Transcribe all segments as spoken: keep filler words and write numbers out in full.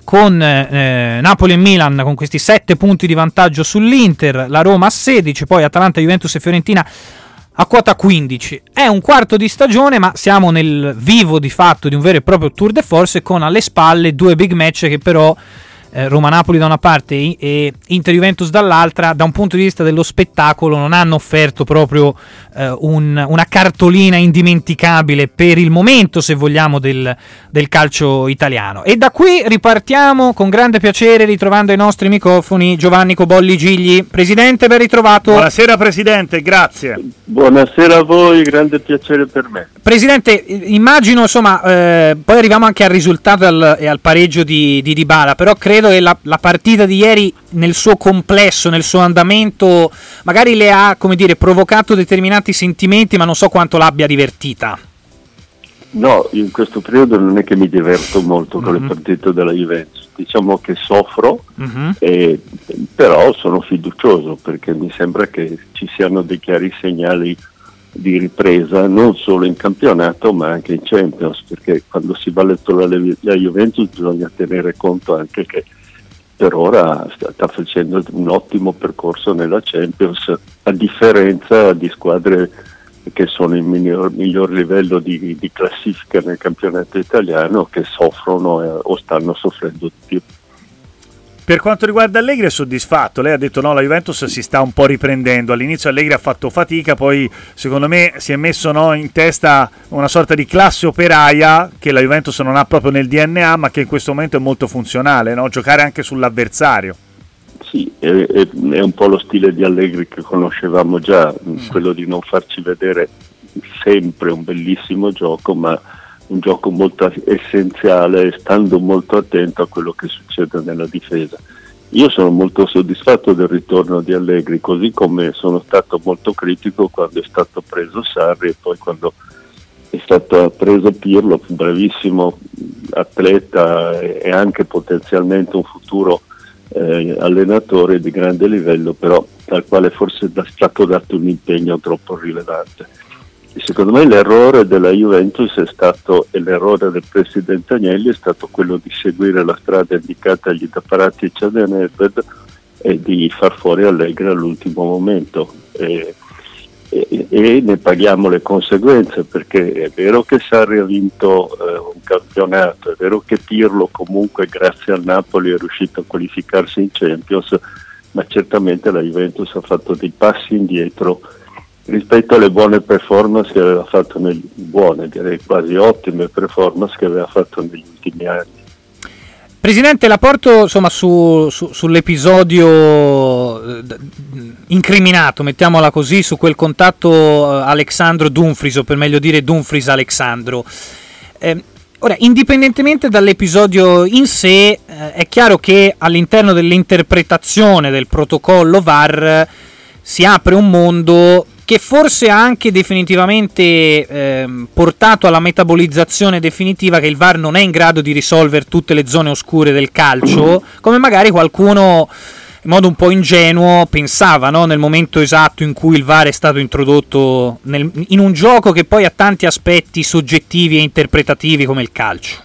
con eh, Napoli e Milan con questi sette punti di vantaggio sull'Inter, la Roma a sedici, poi Atalanta, Juventus e Fiorentina a quota quindici. È un quarto di stagione, ma siamo nel vivo di fatto di un vero e proprio tour de force, con alle spalle due big match che però eh, Roma-Napoli da una parte e Inter-Juventus dall'altra, da un punto di vista dello spettacolo non hanno offerto proprio eh, un, una cartolina indimenticabile per il momento, se vogliamo, del, del calcio italiano. E da qui ripartiamo con grande piacere ritrovando ai nostri microfoni Giovanni Cobolli Gigli. Presidente, ben ritrovato. Buonasera Presidente, grazie. Buonasera a voi, grande piacere per me. Presidente, immagino, insomma, eh, poi arriviamo anche al risultato e al, e al pareggio di, di Dybala, però credo che la, la partita di ieri nel suo complesso, nel suo andamento, magari le ha, come dire, provocato determinati sentimenti, ma non so quanto l'abbia divertita. No, in questo periodo non è che mi diverto molto con mm-hmm. le partite della Juventus, diciamo che soffro, mm-hmm. e, però sono fiducioso perché mi sembra che ci siano dei chiari segnali di ripresa non solo in campionato ma anche in Champions, perché quando si va a letto la, la Juventus bisogna tenere conto anche che per ora sta facendo un ottimo percorso nella Champions, a differenza di squadre che sono in miglior, miglior livello di, di classifica nel campionato italiano, che soffrono eh, o stanno soffrendo di più. Per quanto riguarda Allegri è soddisfatto? Lei ha detto no, la Juventus si sta un po' riprendendo, all'inizio Allegri ha fatto fatica, poi secondo me si è messo no, in testa una sorta di classe operaia che la Juventus non ha proprio nel D N A, ma che in questo momento è molto funzionale, no? Giocare anche sull'avversario. Sì, è, è, è un po' lo stile di Allegri che conoscevamo già, mm. quello di non farci vedere sempre un bellissimo gioco, ma un gioco molto essenziale, stando molto attento a quello che succede nella difesa. Io sono molto soddisfatto del ritorno di Allegri, così come sono stato molto critico quando è stato preso Sarri e poi quando è stato preso Pirlo, un bravissimo atleta e anche potenzialmente un futuro eh, allenatore di grande livello, però al quale forse è stato dato un impegno troppo rilevante. Secondo me l'errore della Juventus è stato, e l'errore del presidente Agnelli è stato quello di seguire la strada indicatagli da Parati e Cadenedved e di far fuori Allegri all'ultimo momento, e, e, e ne paghiamo le conseguenze, perché è vero che Sarri ha vinto eh, un campionato, è vero che Pirlo comunque grazie al Napoli è riuscito a qualificarsi in Champions, ma certamente la Juventus ha fatto dei passi indietro rispetto alle buone performance che aveva fatto negli buone, direi quasi ottime performance che aveva fatto negli ultimi anni. Presidente, la porto insomma su, su, sull'episodio incriminato, mettiamola così, su quel contatto Alexandro Dumfries, o per meglio dire Dumfries Alexandro. Eh, ora, indipendentemente dall'episodio in sé, eh, è chiaro che all'interno dell'interpretazione del protocollo V A R si apre un mondo che forse ha anche definitivamente eh, portato alla metabolizzazione definitiva che il V A R non è in grado di risolvere tutte le zone oscure del calcio, come magari qualcuno in modo un po' ingenuo pensava, no? Nel momento esatto in cui il V A R è stato introdotto nel, in un gioco che poi ha tanti aspetti soggettivi e interpretativi come il calcio.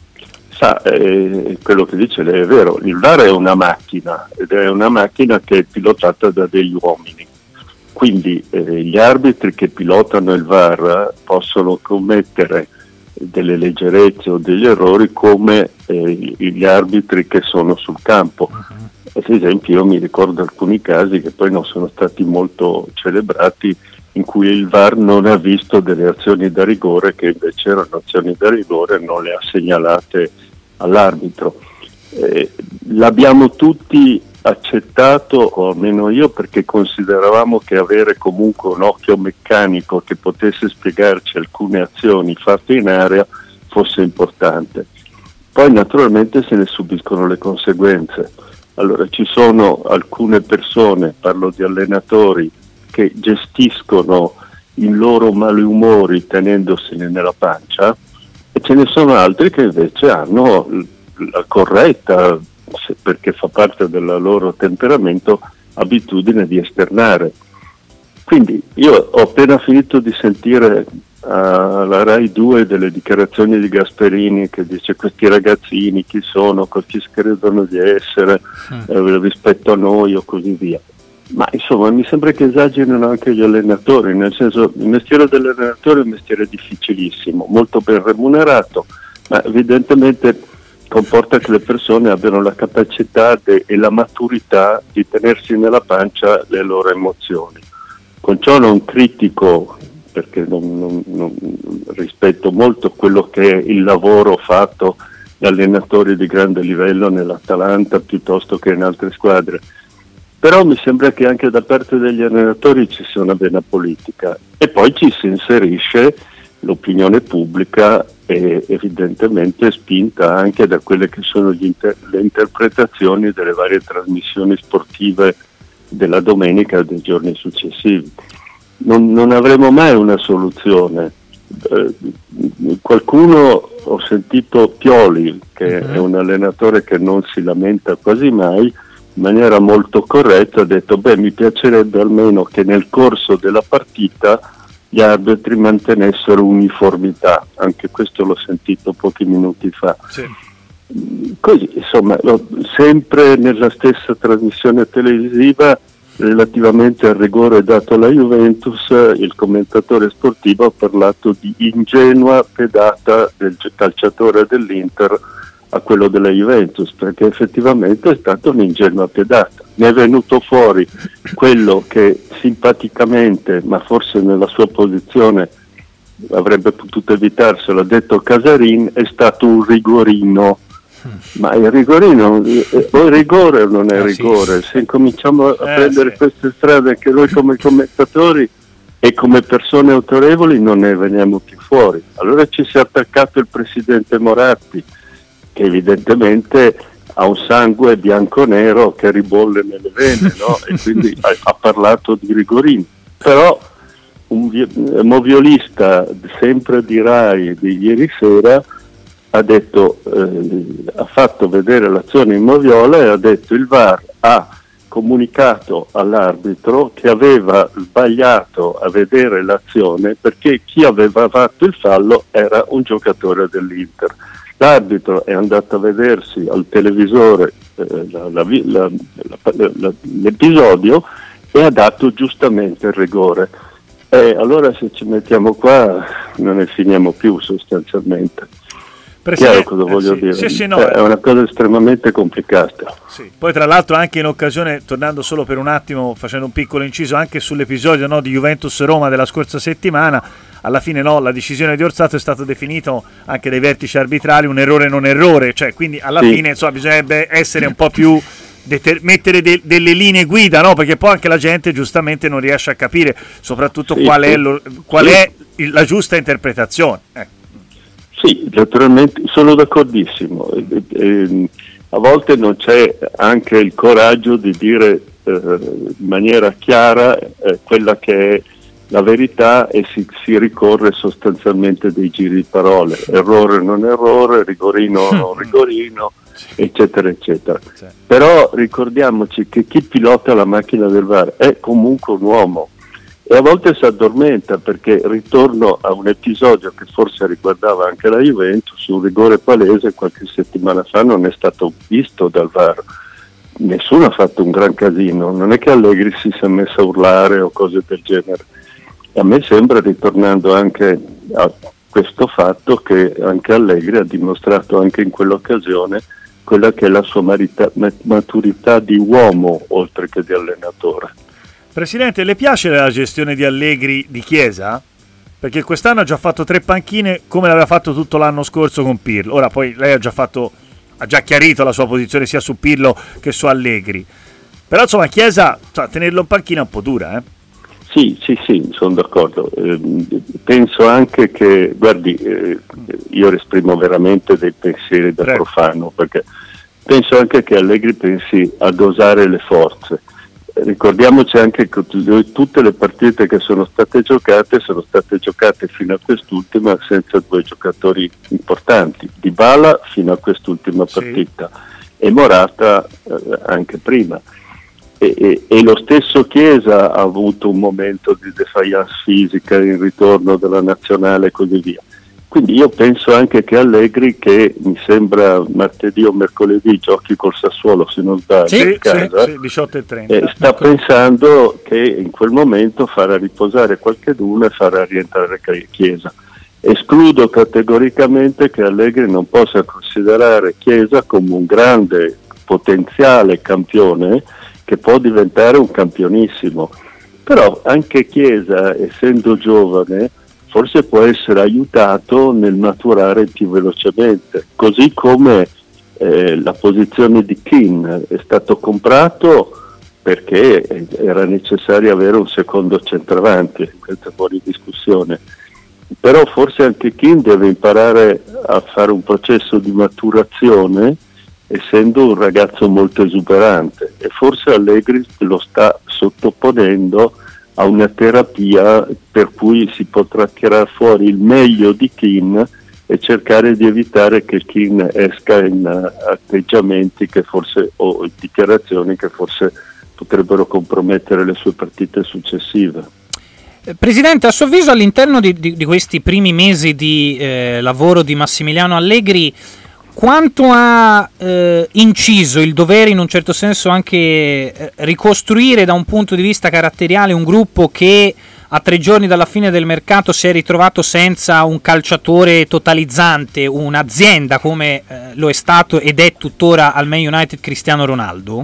Sa, eh, quello che dice lei è vero, il V A R è una macchina, ed è una macchina che è pilotata da degli uomini. Quindi eh, gli arbitri che pilotano il V A R possono commettere delle leggerezze o degli errori come eh, gli arbitri che sono sul campo. Uh-huh. Ad esempio io mi ricordo alcuni casi che poi non sono stati molto celebrati, in cui il V A R non ha visto delle azioni da rigore che invece erano azioni da rigore e non le ha segnalate all'arbitro. Eh, l'abbiamo tutti accettato, o almeno io, perché consideravamo che avere comunque un occhio meccanico che potesse spiegarci alcune azioni fatte in area fosse importante. Poi naturalmente se ne subiscono le conseguenze. Allora ci sono alcune persone, parlo di allenatori, che gestiscono i loro malumori tenendosene nella pancia, e ce ne sono altri che invece hanno la corretta, perché fa parte del loro temperamento, abitudine di esternare. Quindi io ho appena finito di sentire alla Rai due delle dichiarazioni di Gasperini che dice questi ragazzini chi sono, chi si credono di essere mm. eh, rispetto a noi o così via. Ma insomma mi sembra che esagerino anche gli allenatori, nel senso il mestiere dell'allenatore è un mestiere difficilissimo, molto ben remunerato, ma evidentemente comporta che le persone abbiano la capacità de- e la maturità di tenersi nella pancia le loro emozioni. Con ciò non critico, perché non, non, non rispetto molto quello che è il lavoro fatto da allenatori di grande livello nell'Atalanta piuttosto che in altre squadre, però mi sembra che anche da parte degli allenatori ci sia una vena politica e poi ci si inserisce l'opinione pubblica e evidentemente spinta anche da quelle che sono gli inter- le interpretazioni delle varie trasmissioni sportive della domenica e dei giorni successivi. Non, non avremo mai una soluzione. Eh, qualcuno, ho sentito Pioli, che uh-huh. è un allenatore che non si lamenta quasi mai, in maniera molto corretta ha detto beh mi piacerebbe almeno che nel corso della partita gli arbitri mantenessero uniformità, anche questo l'ho sentito pochi minuti fa. Sì. Così, insomma, sempre nella stessa trasmissione televisiva relativamente al rigore dato alla Juventus, il commentatore sportivo ha parlato di ingenua pedata del calciatore dell'Inter a quello della Juventus, perché effettivamente è stata un'ingenua pedata. Ne è venuto fuori quello che simpaticamente, ma forse nella sua posizione avrebbe potuto evitarselo, ha detto Casarin, è stato un rigorino. Ma il rigorino o il rigore o non è eh, rigore? Sì. Se incominciamo a eh, prendere sì. queste strade che noi come commentatori e come persone autorevoli non ne veniamo più fuori. Allora ci si è attaccato il presidente Moratti, che evidentemente ha un sangue bianco-nero che ribolle nelle vene, no? E quindi ha, ha parlato di rigorino. Però un vi- moviolista sempre di Rai di ieri sera ha detto, eh, ha fatto vedere l'azione in moviola e ha detto il V A R ha comunicato all'arbitro che aveva sbagliato a vedere l'azione perché chi aveva fatto il fallo era un giocatore dell'Inter. L'arbitro è andato a vedersi al televisore eh, la, la, la, la, la, l'episodio e ha dato giustamente il rigore. E allora se ci mettiamo qua non ne finiamo più sostanzialmente. Chiaro cosa voglio eh, sì. dire? Sì, sì, no, è una cosa estremamente complicata. Sì. Poi tra l'altro anche in occasione, tornando solo per un attimo, facendo un piccolo inciso anche sull'episodio no, di Juventus-Roma della scorsa settimana, alla fine no, la decisione di Orsato è stata definita anche dai vertici arbitrali un errore non errore, cioè quindi alla sì. fine insomma, bisognerebbe essere un po' più deter- mettere de- delle linee guida, no? Perché poi anche la gente giustamente non riesce a capire soprattutto sì, qual, sì. È, lo, qual sì. è il, la giusta interpretazione. Ecco. Sì, naturalmente sono d'accordissimo. E, e, a volte non c'è anche il coraggio di dire eh, in maniera chiara eh, quella che è la verità e si, si ricorre sostanzialmente dei giri di parole, errore non errore, rigorino non rigorino, eccetera eccetera. Però ricordiamoci che chi pilota la macchina del V A R è comunque un uomo e a volte si addormenta, perché ritorno a un episodio che forse riguardava anche la Juventus, un rigore palese qualche settimana fa non è stato visto dal V A R. Nessuno ha fatto un gran casino, non è che Allegri si sia messo a urlare o cose del genere. A me sembra, ritornando anche a questo fatto, che anche Allegri ha dimostrato anche in quell'occasione quella che è la sua marita- maturità di uomo oltre che di allenatore. Presidente, le piace la gestione di Allegri di Chiesa? Perché quest'anno ha già fatto tre panchine come l'aveva fatto tutto l'anno scorso con Pirlo. Ora poi lei ha già fatto, ha già chiarito la sua posizione sia su Pirlo che su Allegri. Però insomma Chiesa, cioè, tenerlo in panchina è un po' dura, eh? Sì, sì, sì, sono d'accordo. Eh, penso anche che, guardi, eh, io esprimo veramente dei pensieri da Prego. profano, perché penso anche che Allegri pensi a dosare le forze. Ricordiamoci anche che tutte le partite che sono state giocate sono state giocate fino a quest'ultima senza due giocatori importanti, Dybala fino a quest'ultima partita sì. e Morata eh, anche prima. e, e, e lo stesso Chiesa ha avuto un momento di defiance fisica in ritorno della nazionale e così via. Quindi io penso anche che Allegri, che mi sembra martedì o mercoledì giochi col Sassuolo se non sbaglio, sì, in casa, sì, sì, diciotto e trenta. Eh, sta ecco. pensando che in quel momento farà riposare qualcheduno e farà rientrare Chiesa. Escludo categoricamente che Allegri non possa considerare Chiesa come un grande potenziale campione che può diventare un campionissimo, però anche Chiesa, essendo giovane, forse può essere aiutato nel maturare più velocemente, così come eh, la posizione di Keane è stato comprato perché era necessario avere un secondo centravanti, questa è fuori discussione, però forse anche Keane deve imparare a fare un processo di maturazione essendo un ragazzo molto esuberante, e forse Allegri lo sta sottoponendo a una terapia per cui si potrà tirare fuori il meglio di Keane e cercare di evitare che Keane esca in atteggiamenti che forse o dichiarazioni che forse potrebbero compromettere le sue partite successive. Presidente, a suo avviso all'interno di, di, di questi primi mesi di eh, lavoro di Massimiliano Allegri, quanto ha eh, inciso il dovere in un certo senso anche eh, ricostruire da un punto di vista caratteriale un gruppo che a tre giorni dalla fine del mercato si è ritrovato senza un calciatore totalizzante, un'azienda come eh, lo è stato ed è tuttora al Man United Cristiano Ronaldo?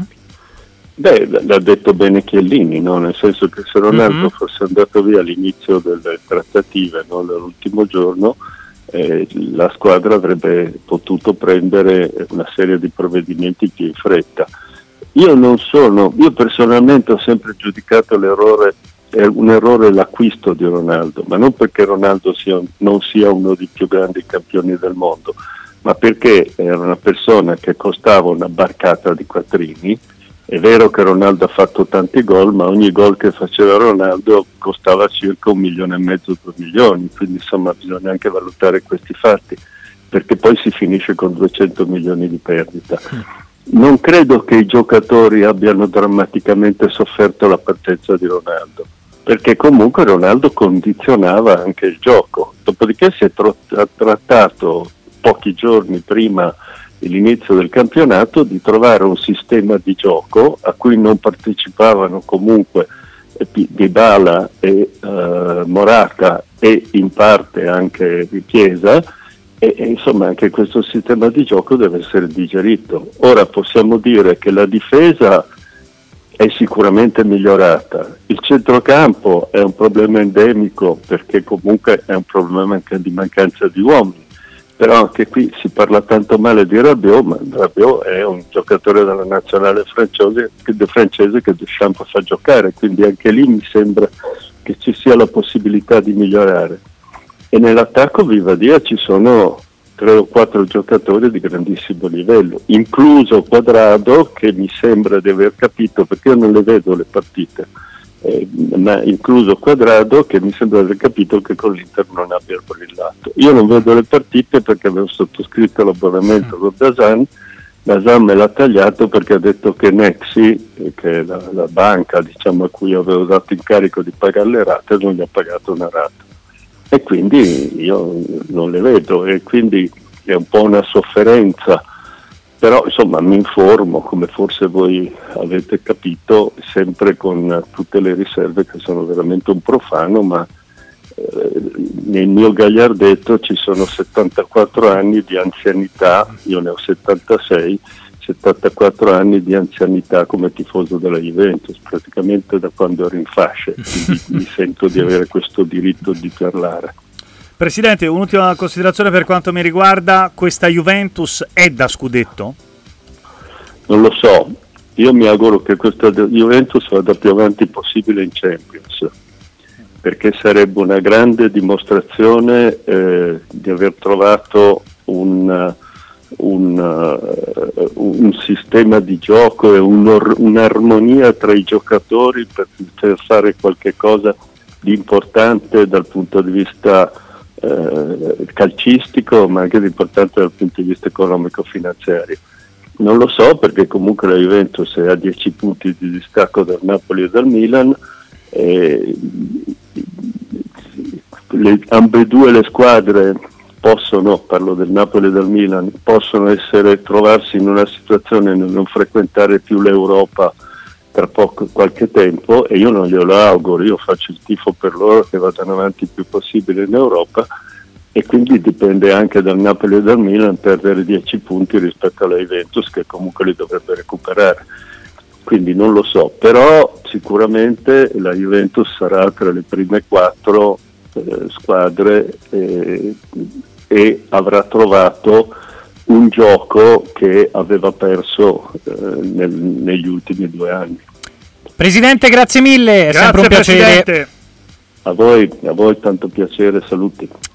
Beh, l'ha detto bene Chiellini, no? Nel senso che se Ronaldo mm-hmm. fosse andato via all'inizio delle trattative, no? L'ultimo giorno, Eh, la squadra avrebbe potuto prendere una serie di provvedimenti più in fretta. Io non sono, io personalmente ho sempre giudicato l'errore, è un errore l'acquisto di Ronaldo, ma non perché Ronaldo sia, non sia uno dei più grandi campioni del mondo, ma perché era una persona che costava una barcata di quattrini. È vero che Ronaldo ha fatto tanti gol, ma ogni gol che faceva Ronaldo costava circa un milione e mezzo, due milioni, quindi insomma bisogna anche valutare questi fatti, perché poi si finisce con duecento milioni di perdita. Non credo che i giocatori abbiano drammaticamente sofferto la partenza di Ronaldo, perché comunque Ronaldo condizionava anche il gioco, dopodiché si è tr- trattato pochi giorni prima l'inizio del campionato di trovare un sistema di gioco a cui non partecipavano comunque Dybala e uh, Morata e in parte anche Chiesa, e, e insomma anche questo sistema di gioco deve essere digerito. Ora possiamo dire che la difesa è sicuramente migliorata, il centrocampo è un problema endemico perché comunque è un problema anche di mancanza di uomini. Però anche qui si parla tanto male di Rabiot, ma Rabiot è un giocatore della nazionale francese, francese che Deschamps fa giocare, quindi anche lì mi sembra che ci sia la possibilità di migliorare. E nell'attacco, viva Dio, ci sono tre o quattro giocatori di grandissimo livello, incluso Quadrado, che mi sembra di aver capito, perché io non le vedo le partite, Eh, ma incluso Quadrado, che mi sembra aver capito che con l'Inter non abbia brillato. Io non vedo le partite perché avevo sottoscritto l'abbonamento con Dazan. Dazan me l'ha tagliato perché ha detto che Nexi, che è la, la banca diciamo a cui avevo dato incarico di pagare le rate, non gli ha pagato una rata, e quindi io non le vedo, e quindi è un po' una sofferenza. Però insomma mi informo, come forse voi avete capito, sempre con tutte le riserve, che sono veramente un profano, ma eh, nel mio gagliardetto ci sono settantaquattro anni di anzianità, io ne ho settantasei, settantaquattro anni di anzianità come tifoso della Juventus, praticamente da quando ero in fasce, quindi mi sento di avere questo diritto di parlare. Presidente, un'ultima considerazione per quanto mi riguarda, questa Juventus è da scudetto? Non lo so, io mi auguro che questa Juventus vada più avanti possibile in Champions, perché sarebbe una grande dimostrazione eh, di aver trovato un, un, uh, un sistema di gioco e un, un'armonia tra i giocatori per poter fare qualche cosa di importante dal punto di vista Eh, calcistico, ma anche importante dal punto di vista economico-finanziario. Non lo so, perché comunque la Juventus è a dieci punti di distacco dal Napoli e dal Milan, e le, ambedue le squadre possono, parlo del Napoli e del Milan, possono essere, trovarsi in una situazione di non frequentare più l'Europa tra poco, qualche tempo, e io non glielo auguro, io faccio il tifo per loro che vadano avanti il più possibile in Europa, e quindi dipende anche dal Napoli e dal Milan perdere dieci punti rispetto alla Juventus, che comunque li dovrebbe recuperare. Quindi non lo so, però sicuramente la Juventus sarà tra le prime quattro eh, squadre eh, e avrà trovato un gioco che aveva perso eh, nel, negli ultimi due anni. Presidente, grazie mille, è grazie, sempre un piacere. Presidente. A voi, a voi tanto piacere, saluti.